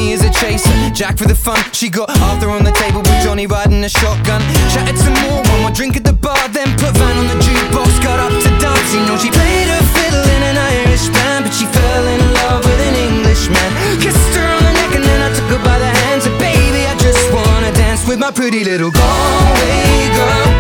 me as a chaser. Jack for the fun, she got Arthur on the table with Johnny riding a shotgun. Chatted some more, one more drink at the bar, then put Van on the jukebox, got up to dance. You know she played her fiddle in an Irish band, but she fell in love with an Englishman. Kissed her on the neck and then I took her by the hand. Said, baby, I just wanna dance with my pretty little Galway girl.